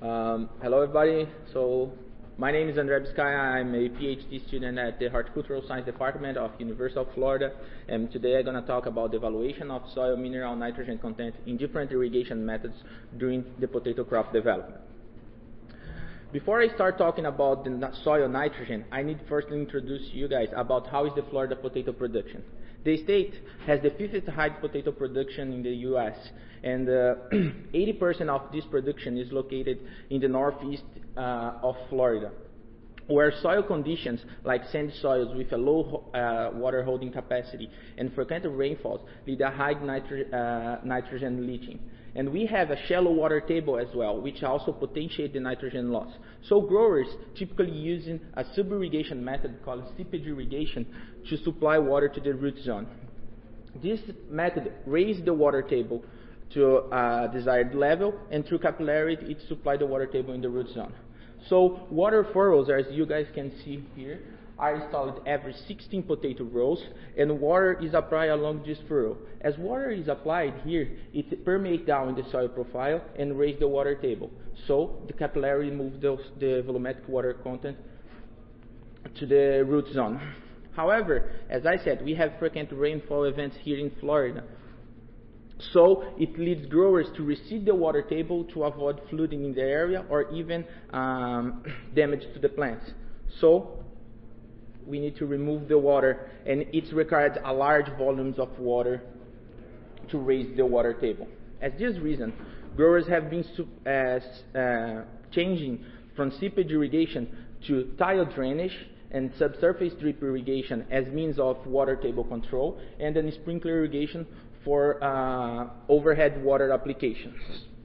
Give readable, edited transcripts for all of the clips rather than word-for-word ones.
Hello everybody. So my name is André Biscaya. I'm a PhD student at the Horticultural Science Department of University of Florida, and today I'm going to talk about the evaluation of soil mineral nitrogen content in different irrigation methods during the potato crop development. Before I start talking about the soil nitrogen, I need first to introduce you guys about how is the Florida potato production. The state has the fifth highest potato production in the U.S., and 80% of this production is located in the northeast of Florida, where soil conditions like sandy soils with a low water holding capacity and frequent rainfalls lead to high nitrogen leaching. And we have a shallow water table as well, which also potentiates the nitrogen loss. So growers typically using a sub-irrigation method called seepage irrigation to supply water to the root zone. This method raises the water table to a desired level, and through capillarity it supplies the water table in the root zone. So water furrows, as you guys can see here, are installed every 16 potato rows, and water is applied along this furrow. As water is applied here, it permeates down in the soil profile and raises the water table. So the capillary moves the volumetric water content to the root zone. However, as I said, we have frequent rainfall events here in Florida. So it leads growers to recede the water table to avoid flooding in the area or even damage to the plants. So we need to remove the water, and it's required a large volumes of water to raise the water table. As this reason, growers have been changing from seepage irrigation to tile drainage and subsurface drip irrigation as means of water table control, and then sprinkler irrigation for overhead water applications.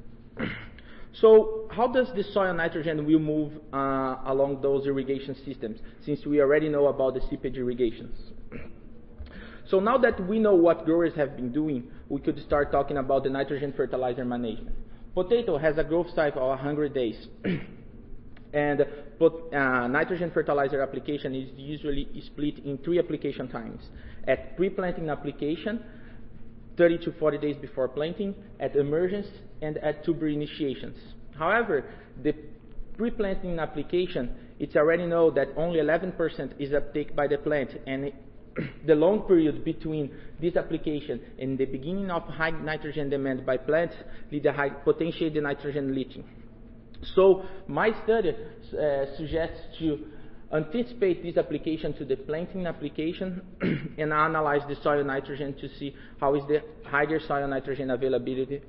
So how does the soil nitrogen will move along those irrigation systems, since we already know about the seepage irrigations? So now that we know what growers have been doing, we could start talking about the nitrogen fertilizer management. Potato has a growth cycle of 100 days. And nitrogen fertilizer application is usually split in 3 application times. At pre-planting application, 30 to 40 days before planting, at emergence, and at tuber initiations. However, the pre-planting application, it's already known that only 11% is uptake by the plant, and the long period between this application and the beginning of high nitrogen demand by plants lead to high potential nitrogen leaching. So my study suggests to anticipate this application to the planting application and analyze the soil nitrogen to see how is the higher soil nitrogen availability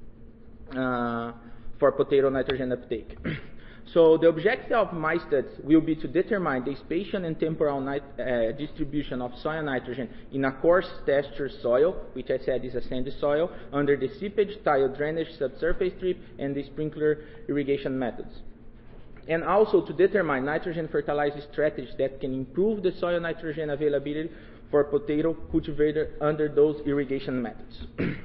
for potato nitrogen uptake. So the objective of my studies will be to determine the spatial and temporal distribution of soil nitrogen in a coarse texture soil, which I said is a sandy soil, under the seepage, tile drainage, subsurface drip, and the sprinkler irrigation methods. And also to determine nitrogen fertilizer strategies that can improve the soil nitrogen availability for potato cultivated under those irrigation methods.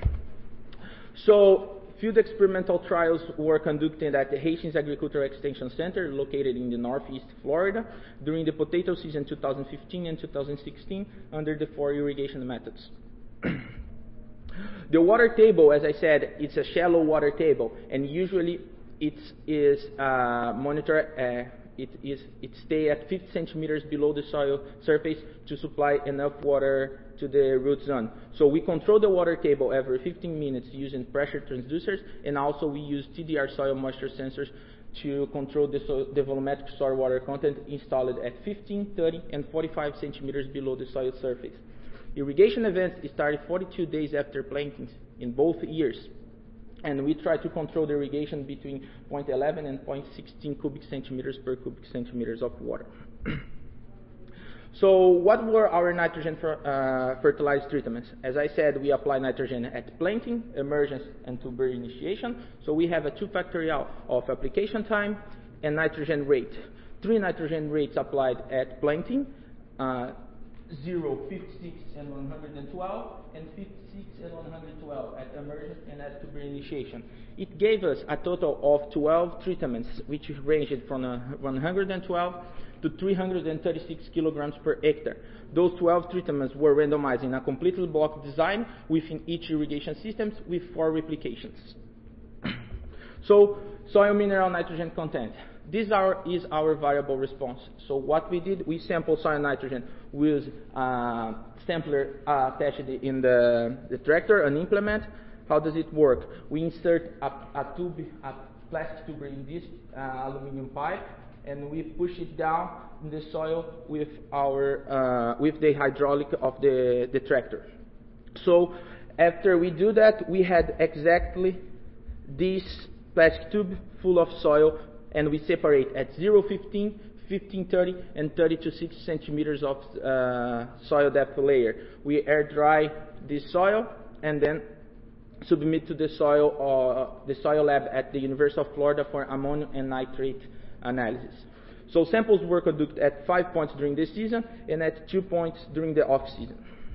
So field experimental trials were conducted at the Hastings Agricultural Extension Center located in the northeast Florida during the potato season 2015 and 2016 under the 4 irrigation methods. The water table, as I said, it's a shallow water table, and usually it stay at 50 centimeters below the soil surface to supply enough water to the root zone. So we control the water table every 15 minutes using pressure transducers, and also we use TDR soil moisture sensors to control the volumetric soil water content installed at 15, 30, and 45 centimeters below the soil surface. Irrigation events started 42 days after plantings in both years. And we try to control the irrigation between 0.11 and 0.16 cubic centimeters per cubic centimeters of water. So what were our nitrogen fertilizer treatments? As I said, we apply nitrogen at planting, emergence, and tuber initiation. So we have a 2 factorial of application time and nitrogen rate. 3 nitrogen rates applied at planting, 0, 56, and 112, and 56 and 112 at emergence and at tuber initiation. It gave us a total of 12 treatments, which ranged from 112 to 336 kilograms per hectare. Those 12 treatments were randomized in a completely block design within each irrigation system with 4 replications. So soil mineral nitrogen content. This is our variable response. So what we did, we sampled soil nitrogen with sampler attached in the tractor, an implement. How does it work? We insert a plastic tube in this aluminum pipe, and we push it down in the soil with the hydraulic of the tractor. So after we do that, we had exactly this plastic tube full of soil, and we separate at 0.15, 15.30, and 30 to 60 centimeters of soil depth layer. We air dry this soil and then submit to the soil lab at the University of Florida for ammonium and nitrate analysis. So samples were conducted at 5 points during the season and at 2 points during the off season.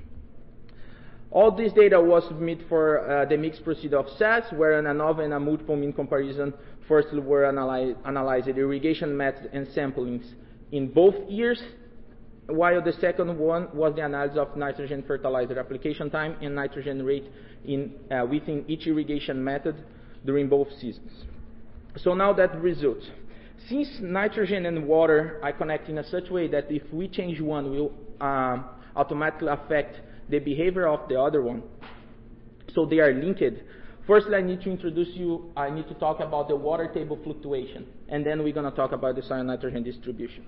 All this data was submitted for the mixed procedure of SAS, where an ANOVA and a multiple mean comparison firstly were analyzed the irrigation method and samplings in both years, while the second one was the analysis of nitrogen fertilizer application time and nitrogen rate within each irrigation method during both seasons. So now that results. Since nitrogen and water are connected in such a way that if we change one, will automatically affect the behavior of the other one, so they are linked. Firstly, I need to talk about the water table fluctuation, and then we're going to talk about the soil nitrogen distribution.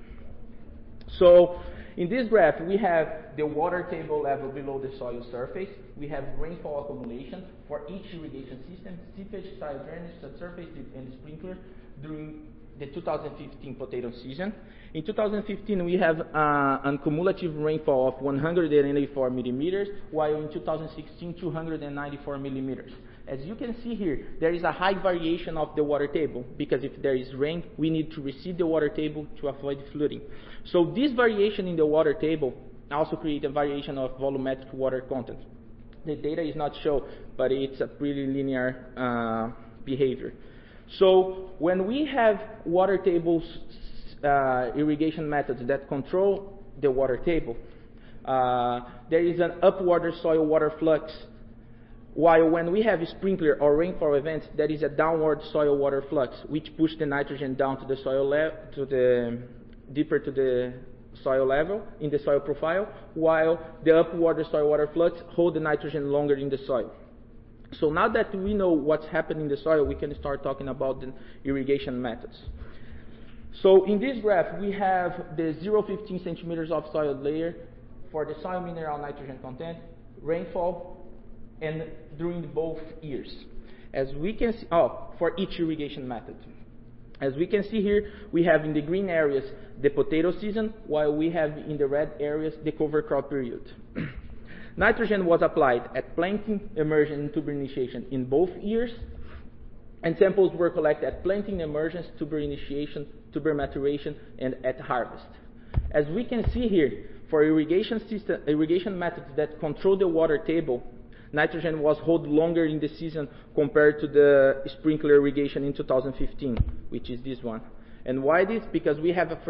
So in this graph, we have the water table level below the soil surface. We have rainfall accumulation for each irrigation system, seepage, soil drainage, subsurface, and sprinkler during the 2015 potato season. In 2015, we have a cumulative rainfall of 184 millimeters, while in 2016, 294 millimeters. As you can see here, there is a high variation of the water table, because if there is rain, we need to recede the water table to avoid flooding. So this variation in the water table also creates a variation of volumetric water content. The data is not shown, but it's a pretty linear behavior. So when we have water tables, irrigation methods that control the water table, there is an upward soil water flux, while when we have sprinkler or rainfall events, there is a downward soil water flux, which push the nitrogen down to the soil deeper to the soil level in the soil profile, while the upward soil water flux hold the nitrogen longer in the soil. So now that we know what's happening in the soil, we can start talking about the irrigation methods. So in this graph, we have the 0.15 centimeters of soil layer for the soil mineral nitrogen content, rainfall, and during both years. As we can see, for each irrigation method. As we can see here, we have in the green areas the potato season, while we have in the red areas the cover crop period. Nitrogen was applied at planting, immersion, and tuber initiation in both years, and samples were collected at planting, emergence, tuber initiation, tuber maturation, and at harvest. As we can see here, for irrigation methods that control the water table, nitrogen was held longer in the season compared to the sprinkler irrigation in 2015, which is this one. And why this? Because we have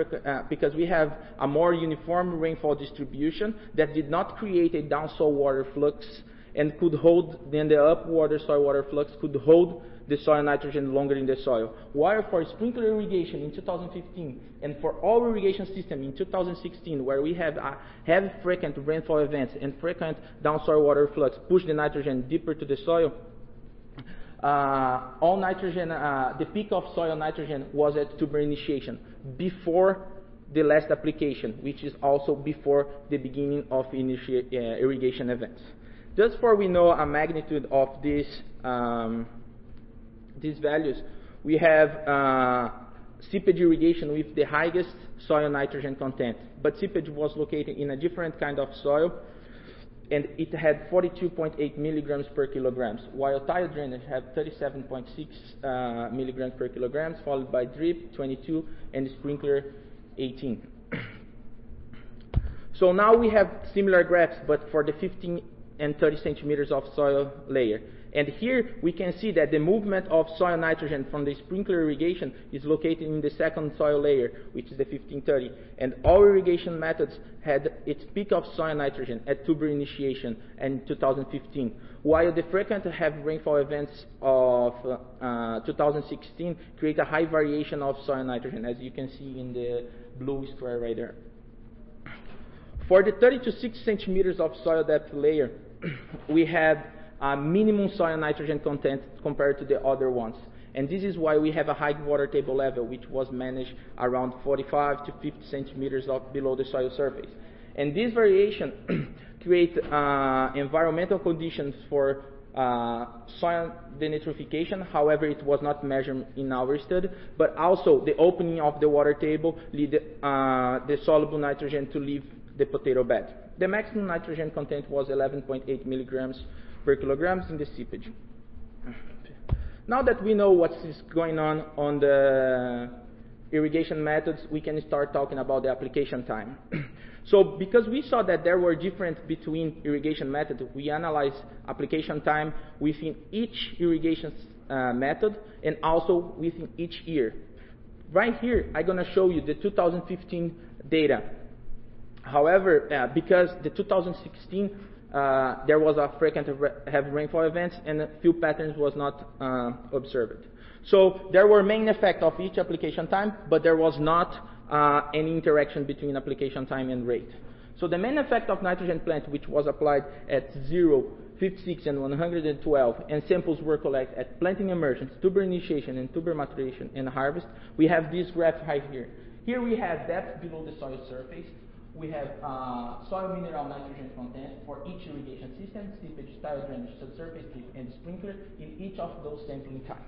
a more uniform rainfall distribution that did not create a downsoil water flux and could hold, then the upward soil water flux could hold the soil nitrogen longer in the soil. While for sprinkler irrigation in 2015 and for all irrigation system in 2016, where we have heavy frequent rainfall events and frequent downsoil water flux push the nitrogen deeper to the soil, all nitrogen, the peak of soil nitrogen was at tuber initiation before the last application, which is also before the beginning of irrigation events. Just for we know a magnitude of these values, we have seepage irrigation with the highest soil nitrogen content, but seepage was located in a different kind of soil, and it had 42.8 milligrams per kilograms, while tile drainage had 37.6 milligrams per kilograms, followed by drip 22 and sprinkler 18. So now we have similar graphs, but for the 15 and 30 centimeters of soil layer. And here we can see that the movement of soil nitrogen from the sprinkler irrigation is located in the second soil layer, which is the 1530. And all irrigation methods had its peak of soil nitrogen at tuber initiation in 2015, while the frequent heavy rainfall events of 2016 create a high variation of soil nitrogen, as you can see in the blue square right there. For the 30 to 60 centimeters of soil depth layer, we had a minimum soil nitrogen content compared to the other ones. And this is why we have a high water table level, which was managed around 45 to 50 centimeters below the soil surface. And this variation create environmental conditions for soil denitrification. However, it was not measured in our study, but also the opening of the water table lead the soluble nitrogen to leave the potato bed. The maximum nitrogen content was 11.8 milligrams per kilograms in the seepage. Now that we know what is going on the irrigation methods, we can start talking about the application time. So because we saw that there were different between irrigation methods, we analyzed application time within each irrigation method and also within each year. Right here, I'm going to show you the 2015 data. However, because the 2016 there was a frequent heavy rainfall events and a few patterns was not observed. So there were main effects of each application time, but there was not any interaction between application time and rate. So the main effect of nitrogen plant, which was applied at 0, 56, and 112, and samples were collected at planting emergence, tuber initiation, and tuber maturation and harvest, we have this graph right here. Here we have depth below the soil surface. We have soil mineral nitrogen content for each irrigation system, seepage, tile drainage, subsurface drip, and sprinkler in each of those sampling times.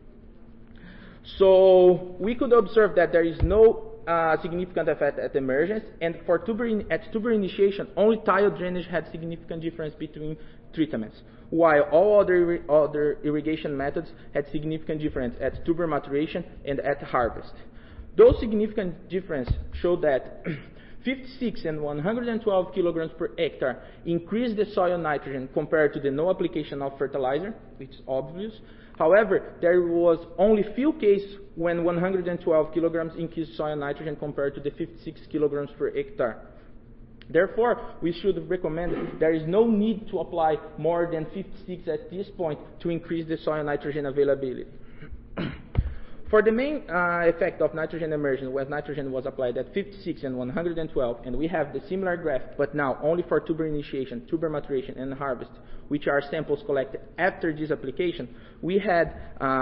So we could observe that there is no significant effect at emergence, and for at tuber initiation, only tile drainage had significant difference between treatments, while all other irrigation methods had significant difference at tuber maturation and at harvest. Those significant differences show that 56 and 112 kilograms per hectare increase the soil nitrogen compared to the no application of fertilizer, which is obvious. However, there was only few cases when 112 kilograms increased soil nitrogen compared to the 56 kilograms per hectare. Therefore, we should recommend there is no need to apply more than 56 at this point to increase the soil nitrogen availability. For the main effect of nitrogen immersion, where nitrogen was applied at 56 and 112, and we have the similar graph, but now only for tuber initiation, tuber maturation, and harvest, which are samples collected after this application, we had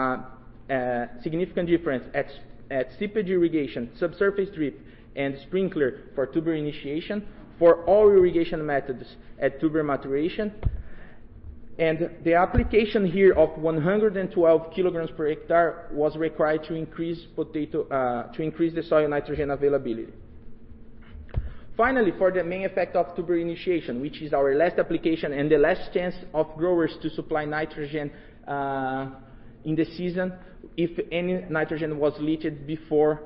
significant difference at seepage irrigation, subsurface drip, and sprinkler for tuber initiation, for all irrigation methods at tuber maturation. And the application here of 112 kilograms per hectare was required to increase the soil nitrogen availability. Finally, for the main effect of tuber initiation, which is our last application and the last chance of growers to supply nitrogen in the season, if any nitrogen was leached before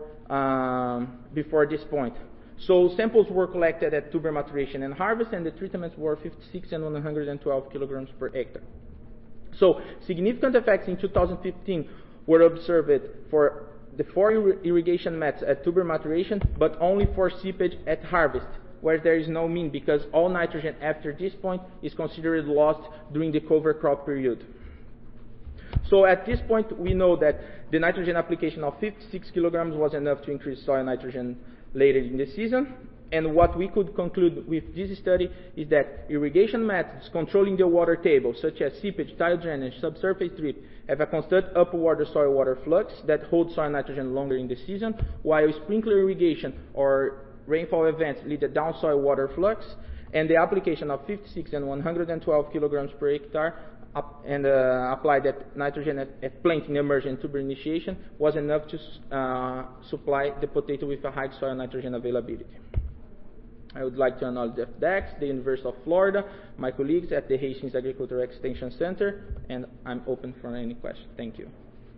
this point. So samples were collected at tuber maturation and harvest, and the treatments were 56 and 112 kilograms per hectare. So significant effects in 2015 were observed for the 4 irrigation methods at tuber maturation, but only for seepage at harvest, where there is no mean because all nitrogen after this point is considered lost during the cover crop period. So at this point, we know that the nitrogen application of 56 kilograms was enough to increase soil nitrogen later in the season. And what we could conclude with this study is that irrigation methods controlling the water table, such as seepage, tile drainage, subsurface drip, have a constant upward soil water flux that holds soil nitrogen longer in the season, while sprinkler irrigation or rainfall events lead to down soil water flux, and the application of 56 and 112 kilograms per hectare applied at nitrogen at planting, emergent, tuber initiation was enough to supply the potato with a high soil nitrogen availability. I would like to acknowledge Jeff Dax, the University of Florida, my colleagues at the Hastings Agricultural Extension Center, and I'm open for any questions. Thank you.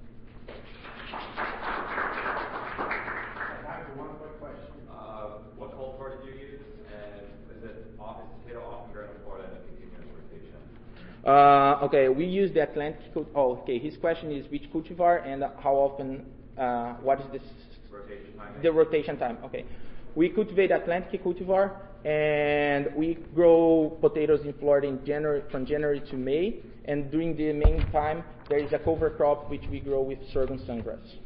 One quick question. What cultivar did you use, and is it potato often grown in Florida in a continuous rotation? Okay, we use the Atlantic. His question is which cultivar and how often? What is this? Rotation time. The rotation time. Okay, we cultivate Atlantic cultivar, and we grow potatoes in Florida from January to May. And during the main time, there is a cover crop which we grow with sorghum sungrass.